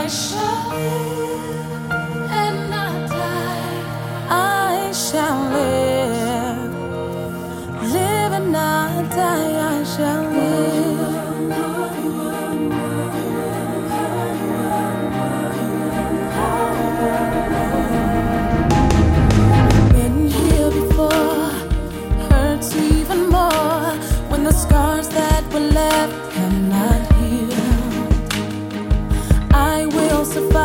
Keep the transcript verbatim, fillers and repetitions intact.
shall live and not die. I shall live, live and not die. I shall live. Been here before, hurts even more when the scars that were left have not